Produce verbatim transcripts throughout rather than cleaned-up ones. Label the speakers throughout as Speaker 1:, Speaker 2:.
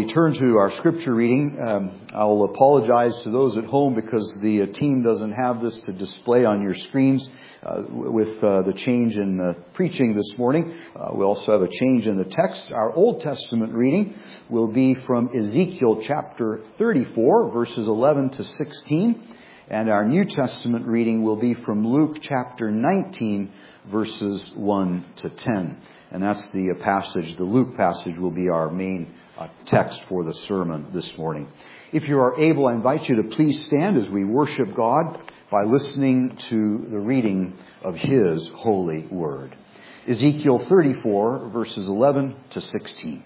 Speaker 1: we turn to our scripture reading, um, I'll apologize to those at home because the uh, team doesn't have this to display on your screens uh, with uh, the change in uh, preaching this morning. Uh, we also have a change in the text. Our Old Testament reading will be from Ezekiel chapter thirty-four, verses eleven to sixteen. And our New Testament reading will be from Luke chapter nineteen, verses one to ten. And that's the passage, the Luke passage will be our main uh, text for the sermon this morning. If you are able, I invite you to please stand as we worship God by listening to the reading of His holy word. Ezekiel thirty-four, verses eleven to sixteen.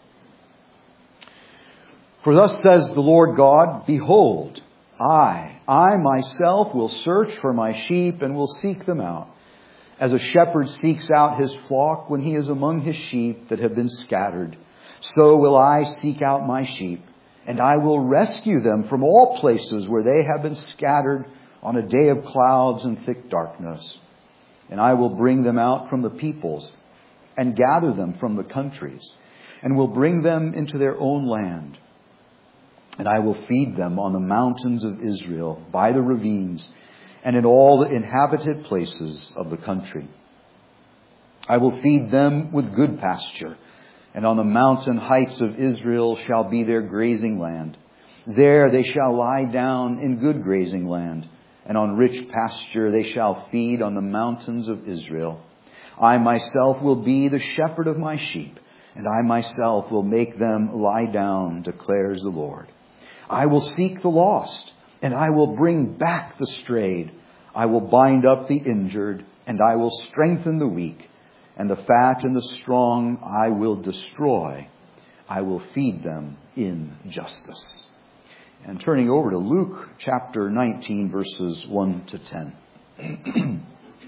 Speaker 1: For thus says the Lord God, behold, I, I myself will search for my sheep and will seek them out. As a shepherd seeks out his flock when he is among his sheep that have been scattered, so will I seek out my sheep, and I will rescue them from all places where they have been scattered on a day of clouds and thick darkness. And I will bring them out from the peoples and gather them from the countries, and will bring them into their own land. And I will feed them on the mountains of Israel, by the ravines, and in all the inhabited places of the country. I will feed them with good pasture, and on the mountain heights of Israel shall be their grazing land. There they shall lie down in good grazing land, and on rich pasture they shall feed on the mountains of Israel. I myself will be the shepherd of my sheep, and I myself will make them lie down, declares the Lord. I will seek the lost, and I will bring back the strayed. I will bind up the injured, and I will strengthen the weak. And the fat and the strong I will destroy. I will feed them in justice. And turning over to Luke chapter nineteen, verses one to ten.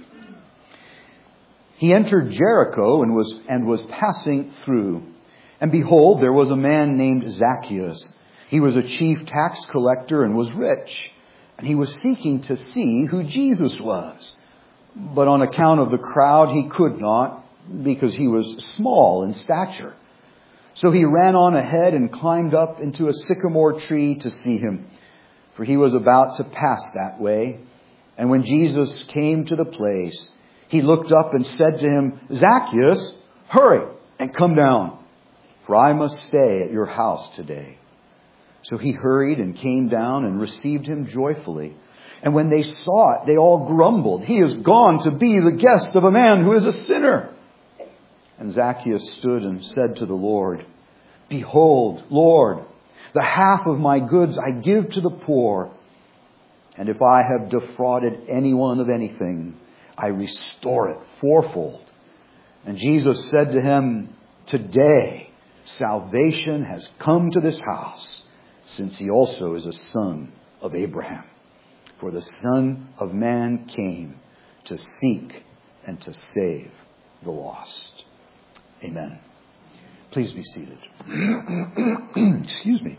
Speaker 1: He entered Jericho and was, and was passing through. And behold, there was a man named Zacchaeus. He was a chief tax collector and was rich. And he was seeking to see who Jesus was. But on account of the crowd, he could not, because he was small in stature. So he ran on ahead and climbed up into a sycamore tree to see him, for he was about to pass that way. And when Jesus came to the place, he looked up and said to him, Zacchaeus, hurry and come down, for I must stay at your house today. So he hurried and came down and received him joyfully. And when they saw it, they all grumbled, he is gone to be the guest of a man who is a sinner. And Zacchaeus stood and said to the Lord, behold, Lord, the half of my goods I give to the poor. And if I have defrauded anyone of anything, I restore it fourfold. And Jesus said to him, today salvation has come to this house, since he also is a son of Abraham. For the Son of Man came to seek and to save the lost. Amen. Please be seated. Excuse me.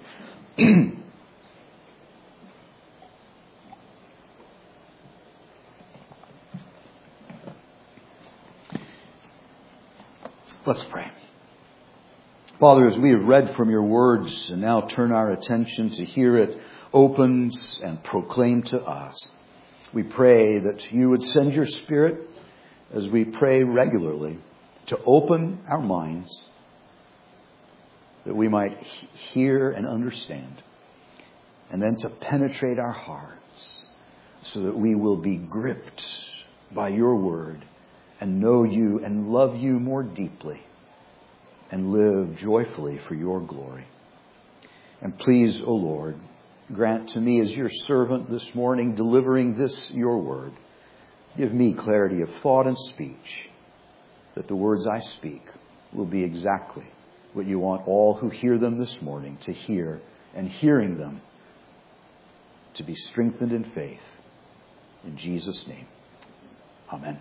Speaker 1: Let's pray. Father, as we have read from your words and now turn our attention to hear it opened and proclaimed to us, we pray that you would send your Spirit, as we pray regularly, to open our minds, that we might hear and understand, and then to penetrate our hearts, so that we will be gripped by your word and know you and love you more deeply, and live joyfully for your glory. And please, O Lord, grant to me as your servant this morning, delivering this your word, give me clarity of thought and speech, that the words I speak will be exactly what you want all who hear them this morning to hear, and hearing them to be strengthened in faith. In Jesus' name, amen.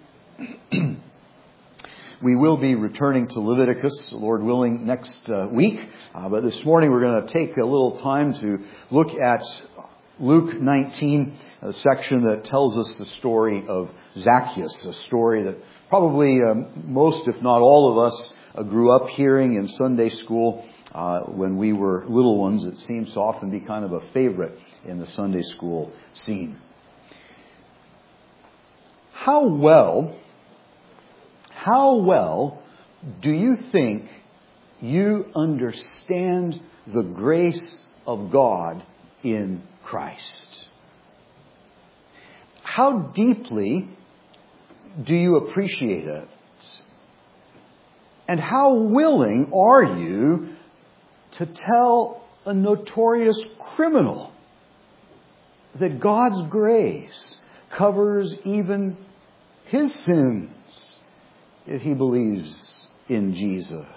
Speaker 1: We will be returning to Leviticus, Lord willing, next uh, week. Uh, but this morning we're going to take a little time to look at Luke nineteen, a section that tells us the story of Zacchaeus, a story that probably um, most, if not all of us, uh, grew up hearing in Sunday school. Uh, when we were little ones, it seems to often be kind of a favorite in the Sunday school scene. How well, how well do you think you understand the grace of God in Christ? How deeply do you appreciate it? And how willing are you to tell a notorious criminal that God's grace covers even his sins if he believes in Jesus?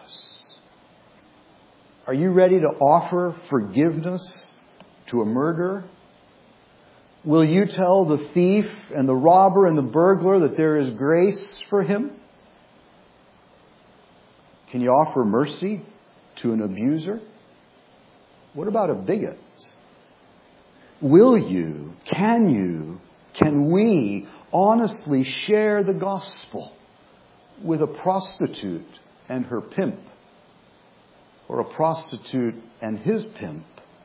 Speaker 1: Are you ready to offer forgiveness to a murderer? Will you tell the thief and the robber and the burglar that there is grace for him? Can you offer mercy to an abuser? What about a bigot? Will you, can you, can we honestly share the gospel with a prostitute and her pimp? Or a prostitute and his pimp?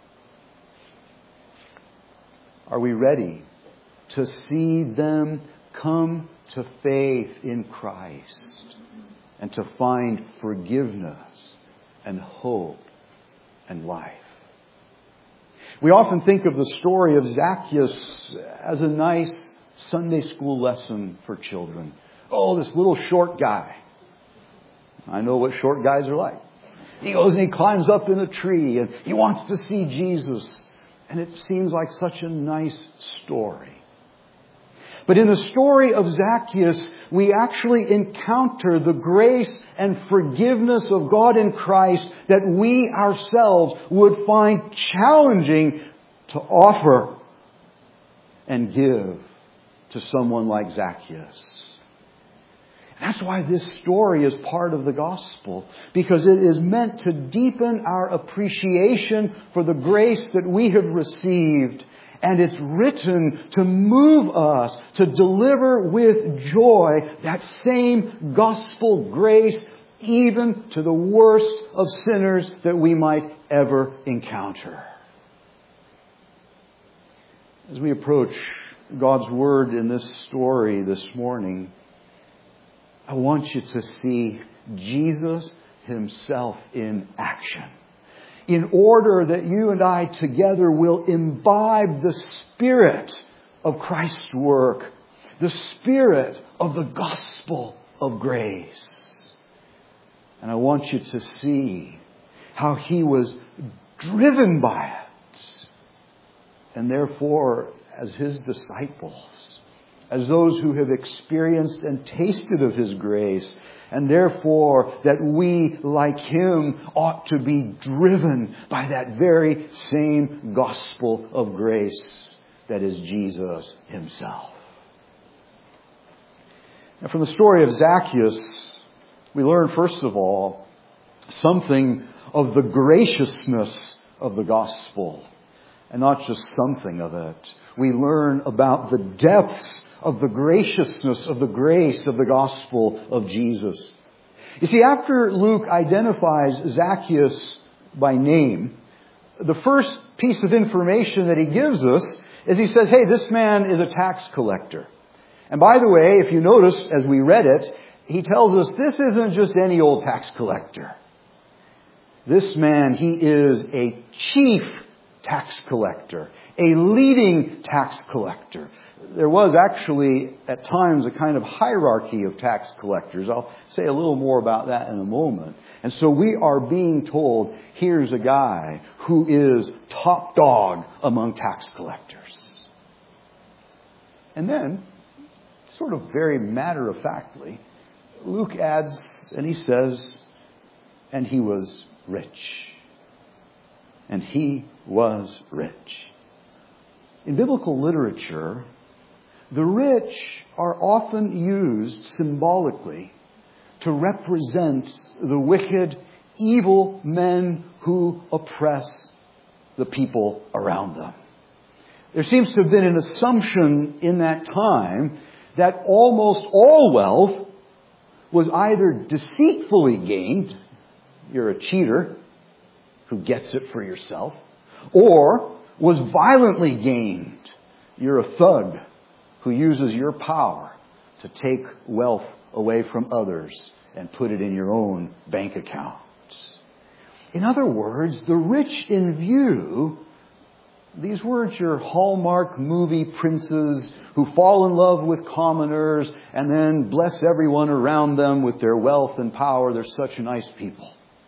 Speaker 1: Are we ready to see them come to faith in Christ and to find forgiveness and hope and life? We often think of the story of Zacchaeus as a nice Sunday school lesson for children. Oh, this little short guy. I know what short guys are like. He goes and he climbs up in a tree and he wants to see Jesus. And it seems like such a nice story. But in the story of Zacchaeus, we actually encounter the grace and forgiveness of God in Christ that we ourselves would find challenging to offer and give to someone like Zacchaeus. That's why this story is part of the gospel, because it is meant to deepen our appreciation for the grace that we have received. And it's written to move us to deliver with joy that same gospel grace even to the worst of sinners that we might ever encounter. As we approach God's Word in this story this morning, I want you to see Jesus Himself in action, in order that you and I together will imbibe the Spirit of Christ's work, the Spirit of the gospel of grace. And I want you to see how He was driven by it. And therefore, as His disciples, as those who have experienced and tasted of His grace, and therefore that we, like Him, ought to be driven by that very same gospel of grace that is Jesus Himself. Now, from the story of Zacchaeus, we learn, first of all, something of the graciousness of the gospel. And not just something of it. We learn about the depths of the graciousness of the grace of the gospel of Jesus. You see, after Luke identifies Zacchaeus by name, the first piece of information that he gives us is he says, hey, this man is a tax collector. And by the way, if you notice as we read it, he tells us this isn't just any old tax collector. This man, he is a chief tax collector, a leading tax collector. There was actually at times a kind of hierarchy of tax collectors. I'll say a little more about that in a moment. And so we are being told, here's a guy who is top dog among tax collectors. And then, sort of very matter-of-factly, Luke adds, and he says, and he was rich. And he was rich. In biblical literature, the rich are often used symbolically to represent the wicked, evil men who oppress the people around them. There seems to have been an assumption in that time that almost all wealth was either deceitfully gained, you're a cheater, who gets it for yourself, or was violently gained. You're a thug who uses your power to take wealth away from others and put it in your own bank account. In other words, the rich in view, these weren't your Hallmark movie princes who fall in love with commoners and then bless everyone around them with their wealth and power. They're such nice people.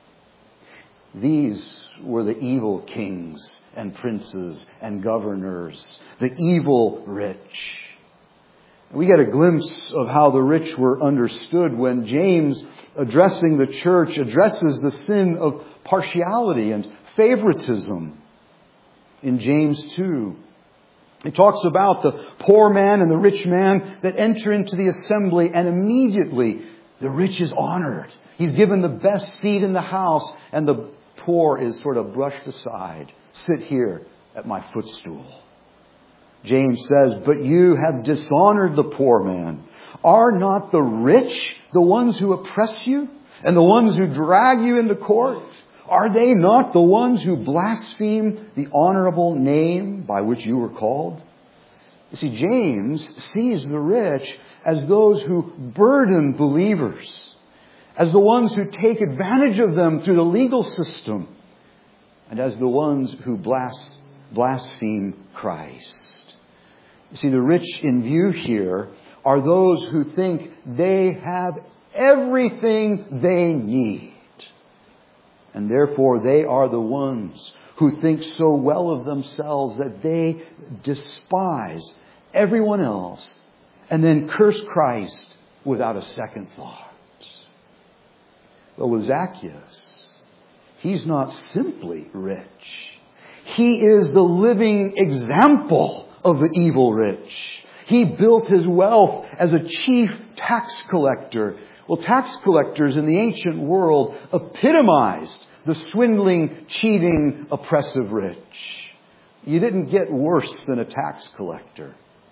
Speaker 1: These were the evil kings and princes and governors, the evil rich. We get a glimpse of how the rich were understood when James, addressing the church, addresses the sin of partiality and favoritism. In James two, he talks about the poor man and the rich man that enter into the assembly, and immediately the rich is honored. He's given the best seat in the house, and the poor is sort of brushed aside. Sit here at my footstool. James says, but you have dishonored the poor man. Are not the rich the ones who oppress you and the ones who drag you into court? Are they not the ones who blaspheme the honorable name by which you were called? You see, James sees the rich as those who burden believers, as the ones who take advantage of them through the legal system, and as the ones who blas- blaspheme Christ. You see, the rich in view here are those who think they have everything they need. And therefore, they are the ones who think so well of themselves that they despise everyone else and then curse Christ without a second thought. But with Zacchaeus, he's not simply rich. He is the living example of the evil rich. He built his wealth as a chief tax collector. Well, tax collectors in the ancient world epitomized the swindling, cheating, oppressive rich. You didn't get worse than a tax collector.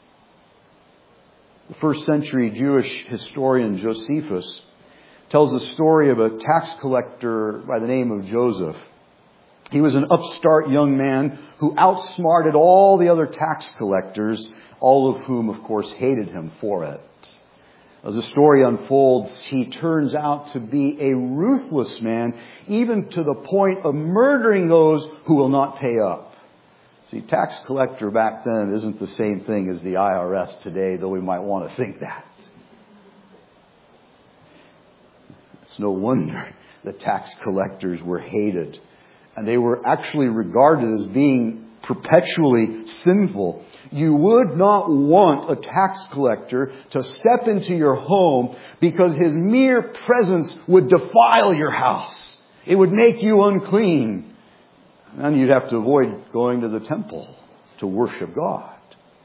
Speaker 1: The first century Jewish historian Josephus tells the story of a tax collector by the name of Joseph. He was an upstart young man who outsmarted all the other tax collectors, all of whom, of course, hated him for it. As the story unfolds, he turns out to be a ruthless man, even to the point of murdering those who will not pay up. See, tax collector back then isn't the same thing as the I R S today, though we might want to think that. It's no wonder the tax collectors were hated. And they were actually regarded as being perpetually sinful. You would not want a tax collector to step into your home because his mere presence would defile your house. It would make you unclean. And you'd have to avoid going to the temple to worship God.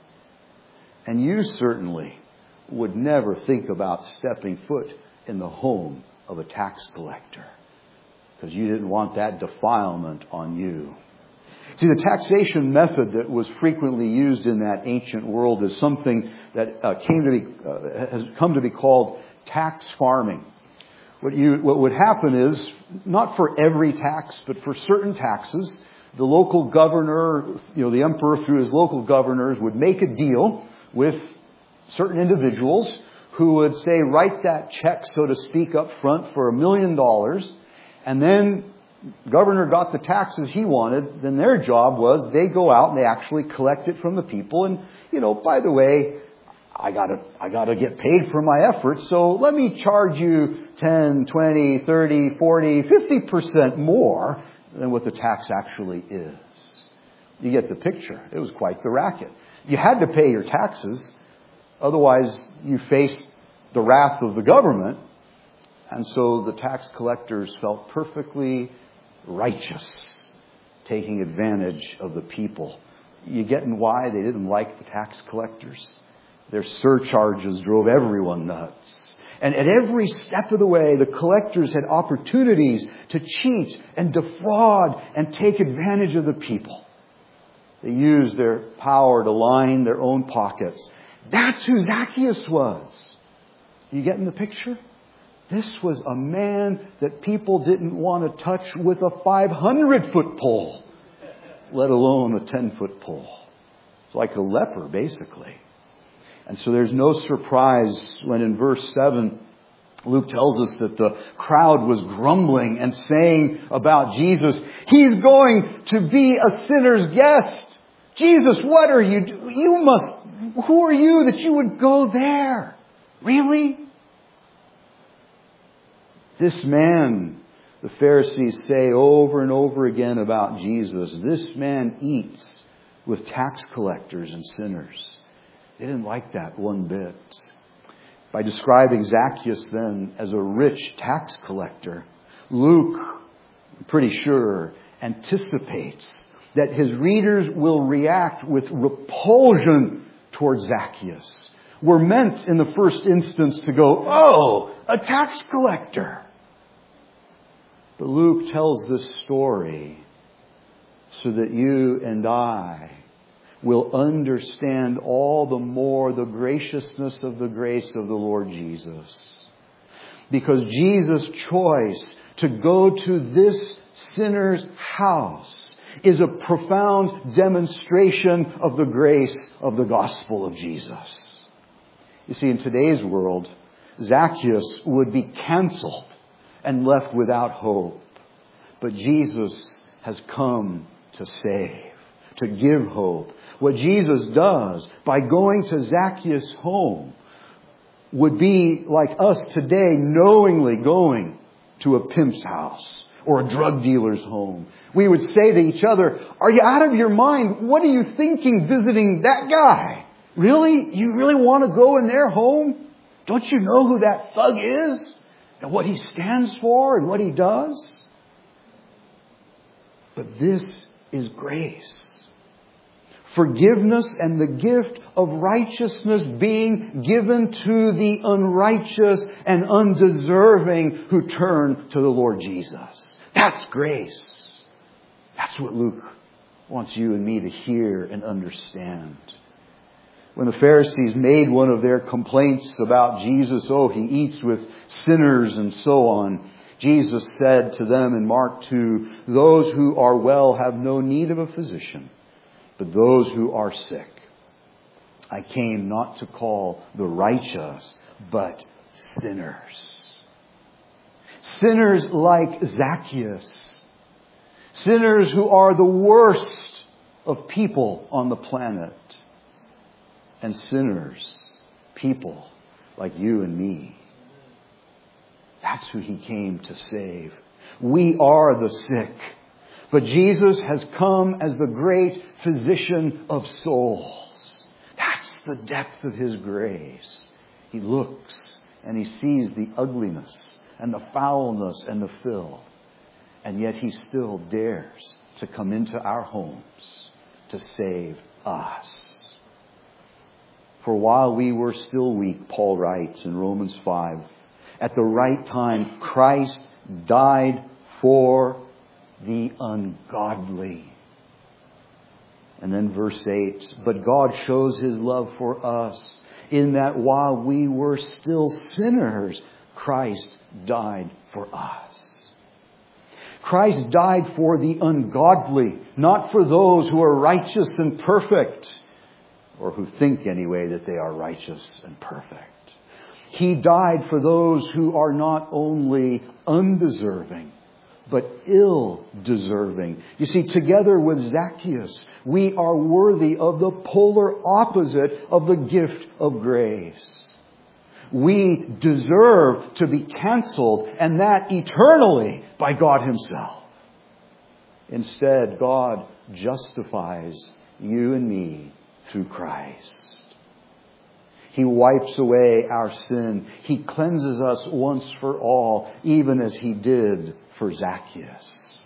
Speaker 1: And you certainly would never think about stepping foot in the home of a tax collector, because you didn't want that defilement on you. See, the taxation method that was frequently used in that ancient world is something that uh, came to be, uh, has come to be called tax farming. What you, what would happen is, not for every tax, but for certain taxes, the local governor, you know, the emperor through his local governors would make a deal with certain individuals who would say, write that check, so to speak, up front for a million dollars. And then governor got the taxes he wanted. Then their job was they go out and they actually collect it from the people. And, you know, by the way, I gotta, I gotta get paid for my efforts. So let me charge you ten, twenty, thirty, forty, fifty percent more than what the tax actually is. You get the picture. It was quite the racket. You had to pay your taxes. Otherwise, you faced the wrath of the government. And so the tax collectors felt perfectly righteous, taking advantage of the people. You getting why they didn't like the tax collectors? Their surcharges drove everyone nuts. And at every step of the way, the collectors had opportunities to cheat and defraud and take advantage of the people. They used their power to line their own pockets. That's who Zacchaeus was. You getting the picture? This was a man that people didn't want to touch with a five hundred foot pole, let alone a ten foot pole. It's like a leper, basically. And so there's no surprise when in verse seven, Luke tells us that the crowd was grumbling and saying about Jesus, He's going to be a sinner's guest. Jesus, what are you doing? You must, who are you that you would go there? Really? This man, the Pharisees say over and over again about Jesus, this man eats with tax collectors and sinners. They didn't like that one bit. By describing Zacchaeus then as a rich tax collector, Luke, I'm pretty sure, anticipates that his readers will react with repulsion towards Zacchaeus. We're meant in the first instance to go, oh, a tax collector. But Luke tells this story so that you and I will understand all the more the graciousness of the grace of the Lord Jesus. Because Jesus' choice to go to this sinner's house is a profound demonstration of the grace of the gospel of Jesus. You see, in today's world, Zacchaeus would be canceled and left without hope. But Jesus has come to save, to give hope. What Jesus does by going to Zacchaeus' home would be like us today knowingly going to a pimp's house or a drug dealer's home. We would say to each other, are you out of your mind? What are you thinking visiting that guy? Really? You really want to go in their home? Don't you know who that thug is? And what he stands for and what he does? But this is grace. Forgiveness and the gift of righteousness being given to the unrighteous and undeserving who turn to the Lord Jesus. That's grace. That's what Luke wants you and me to hear and understand. When the Pharisees made one of their complaints about Jesus, oh, He eats with sinners and so on, Jesus said to them in Mark two, those who are well have no need of a physician, but those who are sick. I came not to call the righteous, but sinners. Sinners like Zacchaeus. Sinners who are the worst of people on the planet. And sinners, people like you and me. That's who He came to save. We are the sick. But Jesus has come as the great physician of souls. That's the depth of His grace. He looks and He sees the ugliness and the foulness and the filth. And yet He still dares to come into our homes to save us. For while we were still weak, Paul writes in Romans five, at the right time, Christ died for the ungodly. And then verse eight, but God shows His love for us in that while we were still sinners, Christ died for us. Christ died for the ungodly, not for those who are righteous and perfect, or who think anyway that they are righteous and perfect. He died for those who are not only undeserving, but ill-deserving. You see, together with Zacchaeus, we are worthy of the polar opposite of the gift of grace. We deserve to be canceled, and that eternally by God Himself. Instead, God justifies you and me through Christ. He wipes away our sin. He cleanses us once for all, even as He did for Zacchaeus.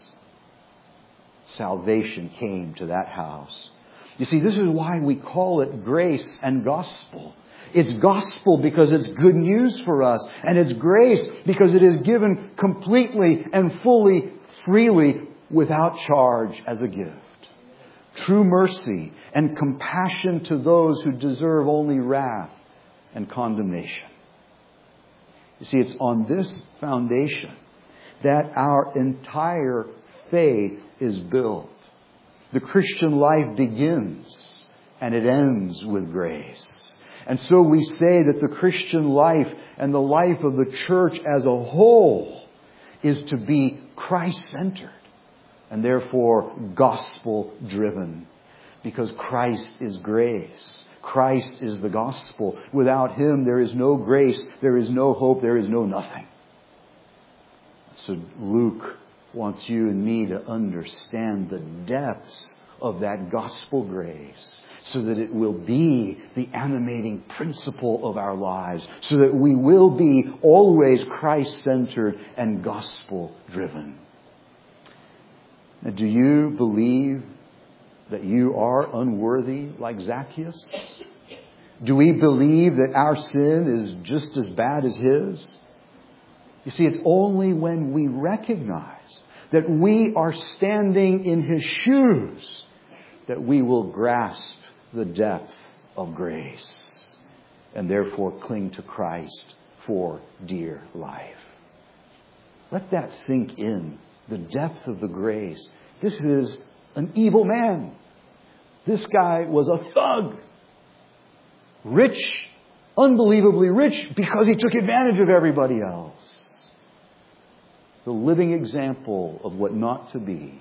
Speaker 1: Salvation came to that house. You see, this is why we call it grace and gospel. It's gospel because it's good news for us. And it's grace because it is given completely and fully, freely, without charge as a gift. True mercy and compassion to those who deserve only wrath and condemnation. You see, it's on this foundation that our entire faith is built. The Christian life begins and it ends with grace. And so we say that the Christian life and the life of the church as a whole is to be Christ-centered and therefore gospel-driven, because Christ is grace. Christ is the gospel. Without Him, there is no grace, there is no hope, there is no nothing. So Luke wants you and me to understand the depths of that gospel grace, so that it will be the animating principle of our lives, so that we will be always Christ-centered and gospel-driven. Now, do you believe that you are unworthy like Zacchaeus? Do we believe that our sin is just as bad as his? You see, it's only when we recognize that we are standing in His shoes that we will grasp the depth of grace and therefore cling to Christ for dear life. Let that sink in, the depth of the grace. This is an evil man. This guy was a thug. Rich, unbelievably rich, because he took advantage of everybody else. The living example of what not to be.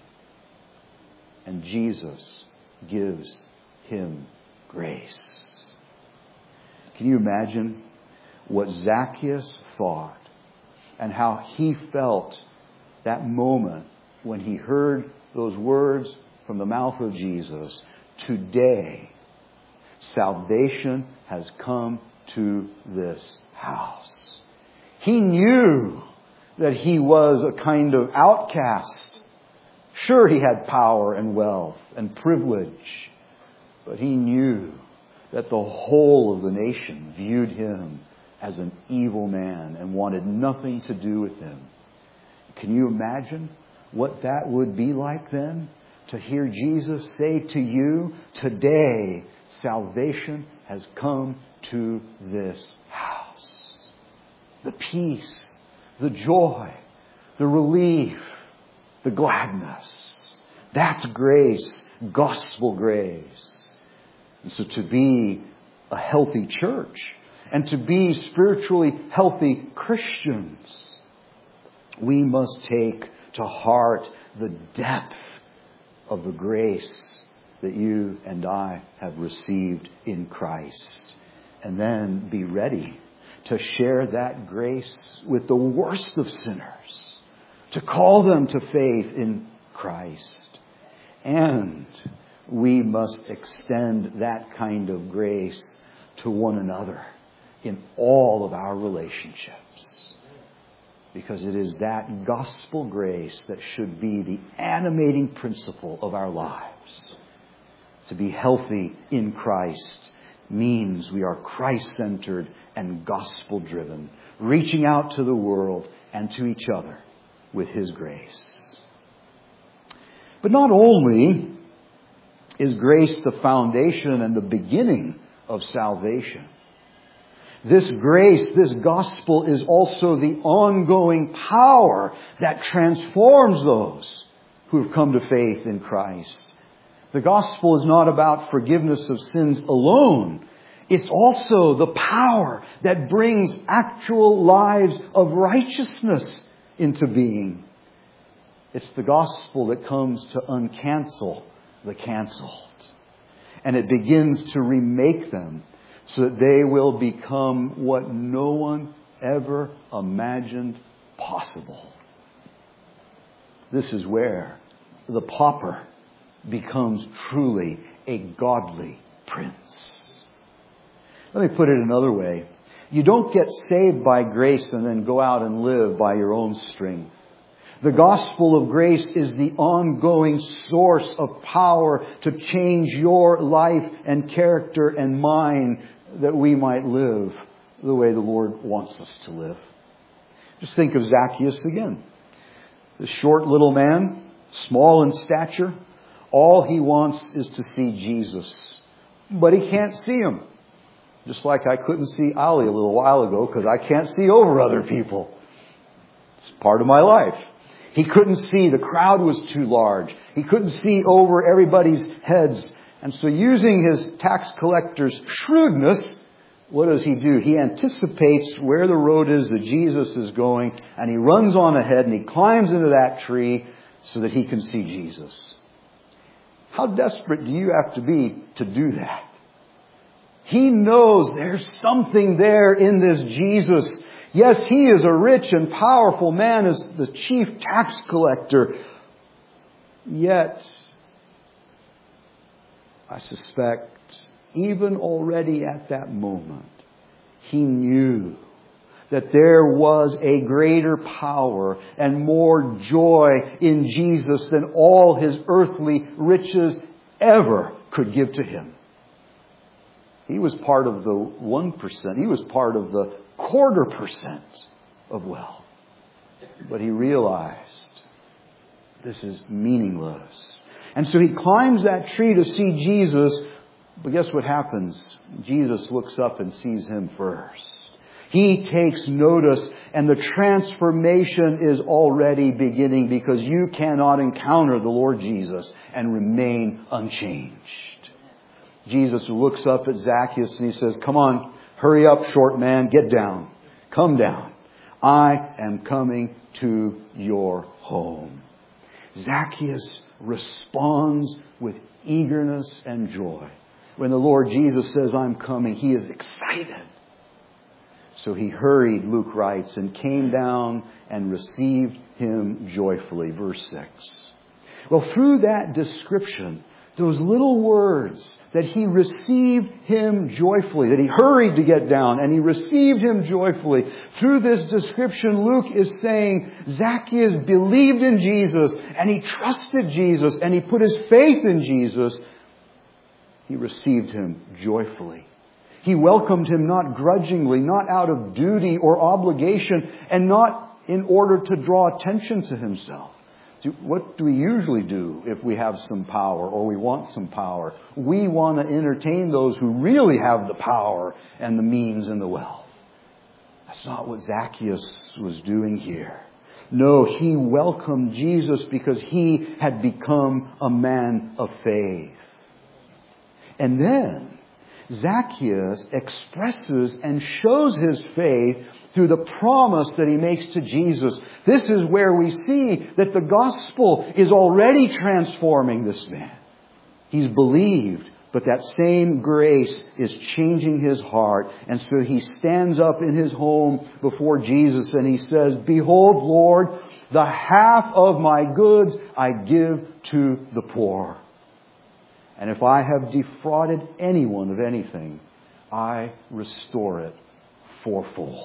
Speaker 1: And Jesus gives him grace. Can you imagine what Zacchaeus thought and how he felt that moment when he heard those words from the mouth of Jesus? Today, salvation has come to this house. He knew that he was a kind of outcast. Sure, he had power and wealth and privilege, but he knew that the whole of the nation viewed him as an evil man and wanted nothing to do with him. Can you imagine what that would be like then? To hear Jesus say to you, today salvation has come to this house. The peace, the joy, the relief, the gladness. That's grace, gospel grace. And so to be a healthy church and to be spiritually healthy Christians, we must take to heart the depth of the grace that you and I have received in Christ. And then be ready to share that grace with the worst of sinners, to call them to faith in Christ. And we must extend that kind of grace to one another in all of our relationships. Because it is that gospel grace that should be the animating principle of our lives. To be healthy in Christ means we are Christ-centered and gospel-driven, reaching out to the world and to each other with His grace. But not only is grace the foundation and the beginning of salvation, this grace, this gospel is also the ongoing power that transforms those who have come to faith in Christ. The gospel is not about forgiveness of sins alone. It's also the power that brings actual lives of righteousness into being. It's the gospel that comes to uncancel the canceled. And it begins to remake them so that they will become what no one ever imagined possible. This is where the pauper becomes truly a godly prince. Let me put it another way. You don't get saved by grace and then go out and live by your own strength. The gospel of grace is the ongoing source of power to change your life and character and mind, that we might live the way the Lord wants us to live. Just think of Zacchaeus again. The short little man, small in stature. All he wants is to see Jesus. But he can't see Him. Just like I couldn't see Ali a little while ago because I can't see over other people. It's part of my life. He couldn't see. The crowd was too large. He couldn't see over everybody's heads. And so using his tax collector's shrewdness, what does he do? He anticipates where the road is that Jesus is going, and he runs on ahead and he climbs into that tree so that he can see Jesus. How desperate do you have to be to do that? He knows there's something there in this Jesus. Yes, he is a rich and powerful man as the chief tax collector. Yet, I suspect, even already at that moment, he knew that there was a greater power and more joy in Jesus than all his earthly riches ever could give to him. He was part of the one percent. He was part of the quarter percent of wealth. But he realized this is meaningless. And so he climbs that tree to see Jesus. But guess what happens? Jesus looks up and sees him first. He takes notice, and the transformation is already beginning, because you cannot encounter the Lord Jesus and remain unchanged. Jesus looks up at Zacchaeus and he says, "Come on, hurry up, short man, get down. Come down. I am coming to your home." Zacchaeus responds with eagerness and joy. When the Lord Jesus says, "I'm coming," he is excited. So he hurried, Luke writes, and came down and received him joyfully. Verse six. Well, through that description, those little words that he received him joyfully, that he hurried to get down and he received him joyfully. Through this description, Luke is saying Zacchaeus believed in Jesus and he trusted Jesus and he put his faith in Jesus. He received him joyfully. He welcomed him not grudgingly, not out of duty or obligation, and not in order to draw attention to himself. What do we usually do if we have some power or we want some power? We want to entertain those who really have the power and the means and the wealth. That's not what Zacchaeus was doing here. No, he welcomed Jesus because he had become a man of faith. And then Zacchaeus expresses and shows his faith through the promise that he makes to Jesus. This is where we see that the gospel is already transforming this man. He's believed, but that same grace is changing his heart. And so he stands up in his home before Jesus and he says, "Behold, Lord, the half of my goods I give to the poor. And if I have defrauded anyone of anything, I restore it fourfold."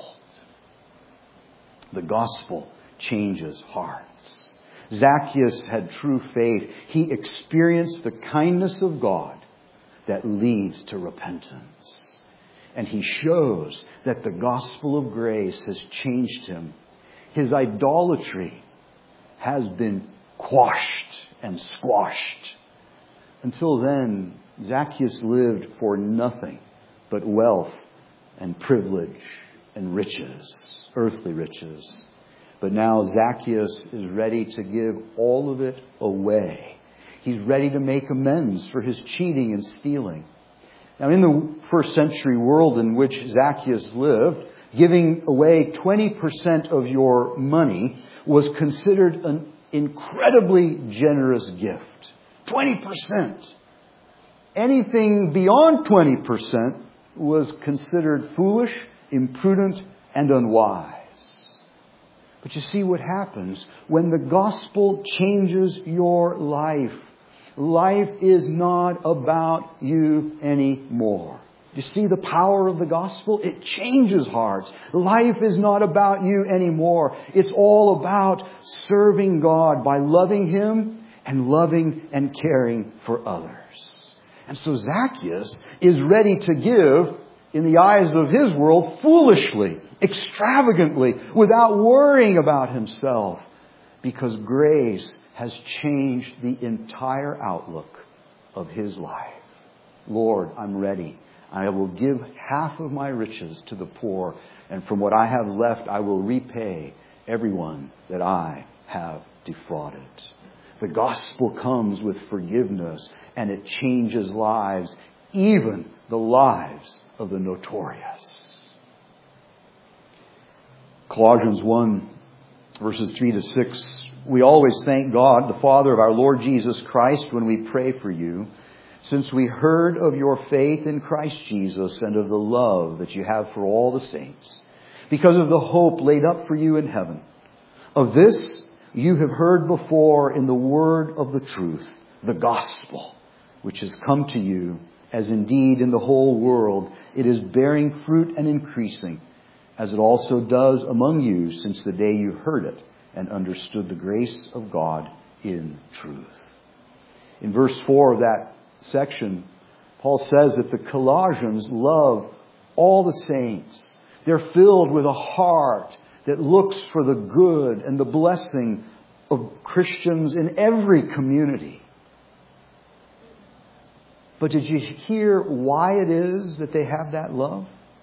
Speaker 1: The gospel changes hearts. Zacchaeus had true faith. He experienced the kindness of God that leads to repentance. And he shows that the gospel of grace has changed him. His idolatry has been quashed and squashed. Until then, Zacchaeus lived for nothing but wealth and privilege and riches, earthly riches. But now Zacchaeus is ready to give all of it away. He's ready to make amends for his cheating and stealing. Now, in the first century world in which Zacchaeus lived, giving away twenty percent of your money was considered an incredibly generous gift. twenty percent. Anything beyond twenty percent was considered foolish, imprudent, and unwise. But you see what happens when the gospel changes your life. Life is not about you anymore. You see the power of the gospel? It changes hearts. Life is not about you anymore. It's all about serving God by loving Him and loving and caring for others. And so Zacchaeus is ready to give, in the eyes of his world, foolishly, extravagantly, without worrying about himself, because grace has changed the entire outlook of his life. Lord, I'm ready. I will give half of my riches to the poor, and from what I have left I will repay everyone that I have defrauded. The gospel comes with forgiveness, and it changes lives, even the lives of the notorious. Colossians one, verses three to six. We always thank God, the Father of our Lord Jesus Christ, when we pray for you, since we heard of your faith in Christ Jesus and of the love that you have for all the saints, because of the hope laid up for you in heaven. Of this you have heard before in the word of the truth, the gospel, which has come to you, as indeed in the whole world it is bearing fruit and increasing, as it also does among you since the day you heard it and understood the grace of God in truth. In verse four of that section, Paul says that the Colossians love all the saints. They're filled with a heart that looks for the good and the blessing of Christians in every community. But did you hear why it is that they have that love?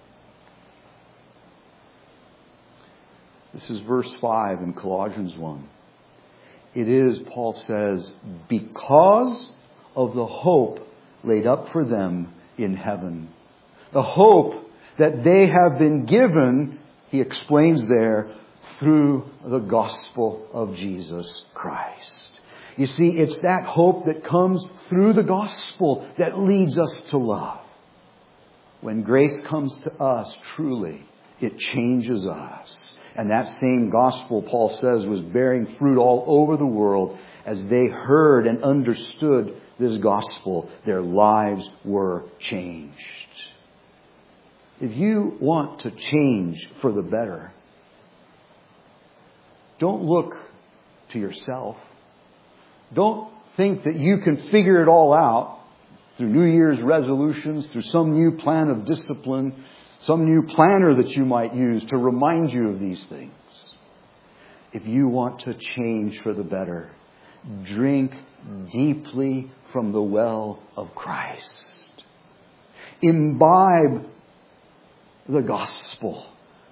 Speaker 1: This is verse five in Colossians one. It is, Paul says, because of the hope laid up for them in heaven. The hope that they have been given, he explains there, through the gospel of Jesus Christ. You see, it's that hope that comes through the gospel that leads us to love. When grace comes to us, truly, it changes us. And that same gospel, Paul says, was bearing fruit all over the world. As they heard and understood this gospel, their lives were changed. If you want to change for the better, don't look to yourself. Don't think that you can figure it all out through New Year's resolutions, through some new plan of discipline, some new planner that you might use to remind you of these things. If you want to change for the better, drink deeply from the well of Christ. Imbibe the gospel.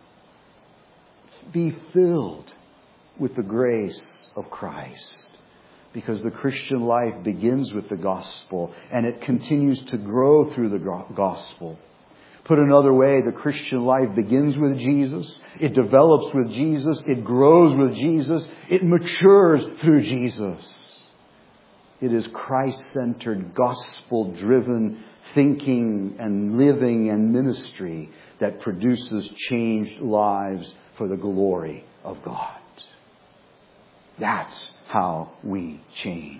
Speaker 1: Be filled with the grace of Christ. Because the Christian life begins with the gospel, and it continues to grow through the gospel. Put another way, the Christian life begins with Jesus. It develops with Jesus. It grows with Jesus. It matures through Jesus. It is Christ-centered, gospel-driven thinking and living and ministry that produces changed lives for the glory of God. That's how we change.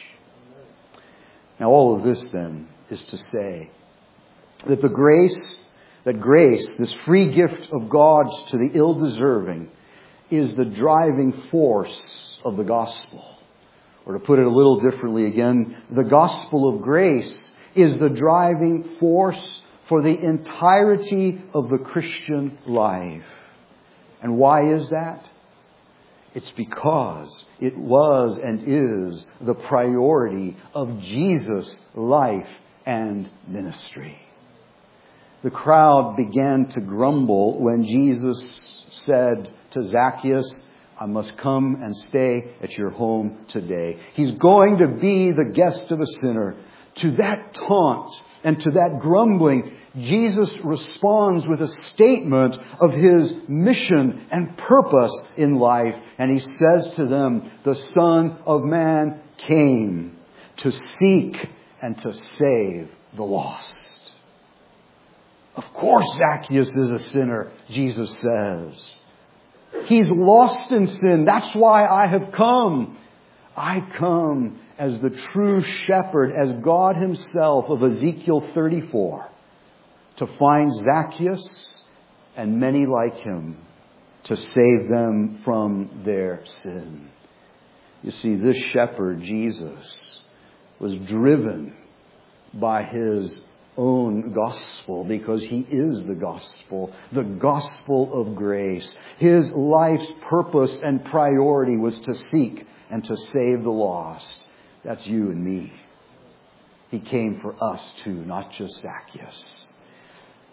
Speaker 1: Now, all of this then is to say that the grace, that grace, this free gift of God to the ill-deserving, is the driving force of the gospel. Or to put it a little differently again, the gospel of grace is the driving force for the entirety of the Christian life. And why is that? It's because it was and is the priority of Jesus' life and ministry. The crowd began to grumble when Jesus said to Zacchaeus, I must come and stay at your home today. He's going to be the guest of a sinner. To that taunt and to that grumbling, Jesus responds with a statement of his mission and purpose in life. And he says to them, the Son of Man came to seek and to save the lost. Of course Zacchaeus is a sinner, Jesus says. He's lost in sin. That's why I have come. I come as the true shepherd, as God himself of Ezekiel thirty-four, to find Zacchaeus and many like him, to save them from their sin. You see, this shepherd, Jesus, was driven by his own gospel, because he is the gospel, the gospel of grace. His life's purpose and priority was to seek and to save the lost. That's you and me. He came for us too, not just Zacchaeus.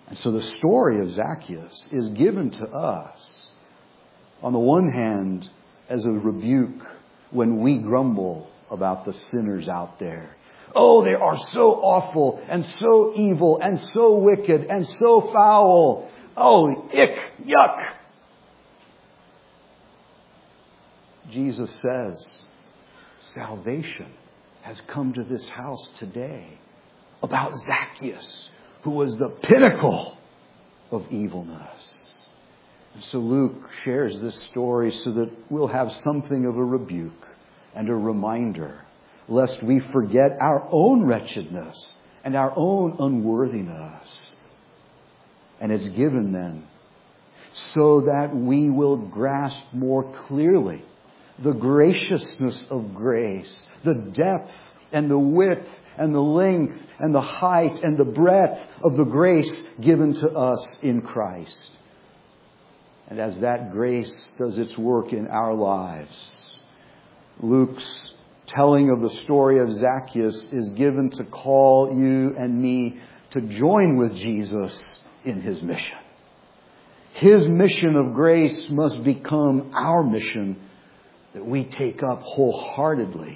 Speaker 1: And so the story of Zacchaeus is given to us, on the one hand, as a rebuke when we grumble about the sinners out there. Oh, they are so awful and so evil and so wicked and so foul. Oh, ick, yuck. Jesus says, salvation has come to this house today about Zacchaeus, who was the pinnacle of evilness. And so Luke shares this story so that we'll have something of a rebuke and a reminder, lest we forget our own wretchedness and our own unworthiness. And it's given then so that we will grasp more clearly the graciousness of grace, the depth and the width and the length and the height and the breadth of the grace given to us in Christ. And as that grace does its work in our lives, Luke's telling of the story of Zacchaeus is given to call you and me to join with Jesus in His mission. His mission of grace must become our mission that we take up wholeheartedly,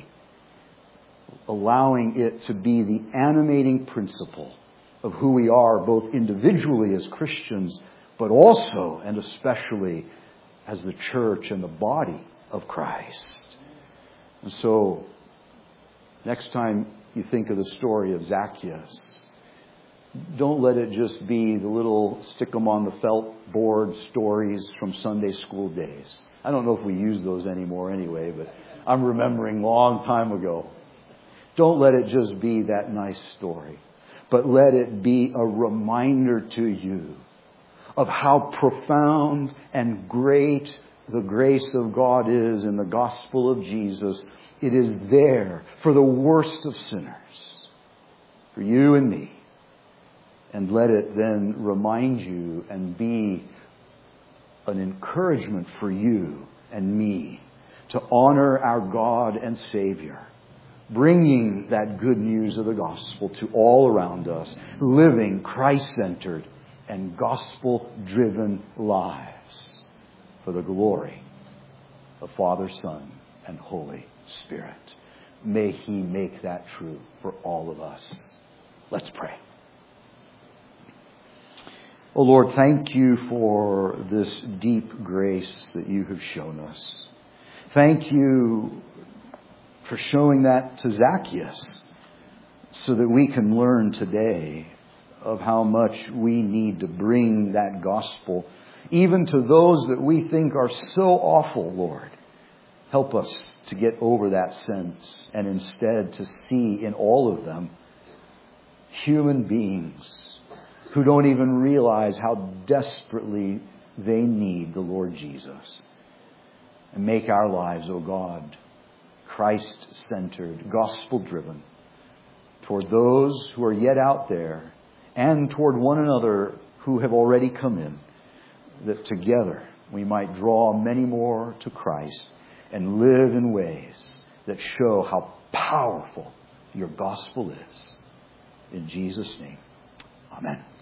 Speaker 1: allowing it to be the animating principle of who we are, both individually as Christians, but also and especially as the church and the body of Christ. And so, next time you think of the story of Zacchaeus, don't let it just be the little stick 'em on the felt board stories from Sunday school days. I don't know if we use those anymore anyway, but I'm remembering a long time ago. Don't let it just be that nice story, but let it be a reminder to you of how profound and great the grace of God is in the gospel of Jesus. It is there for the worst of sinners, for you and me. And let it then remind you and be an encouragement for you and me to honor our God and Savior, bringing that good news of the gospel to all around us, living Christ-centered and gospel-driven lives for the glory of Father, Son, and Holy Spirit. May He make that true for all of us. Let's pray. Oh Lord, thank you for this deep grace that you have shown us. Thank you for showing that to Zacchaeus so that we can learn today of how much we need to bring that gospel even to those that we think are so awful, Lord. Help us to get over that sense and instead to see in all of them human beings who don't even realize how desperately they need the Lord Jesus. And make our lives, O God, Christ-centered, gospel-driven, toward those who are yet out there and toward one another who have already come in, that together we might draw many more to Christ and live in ways that show how powerful your gospel is. In Jesus' name, amen.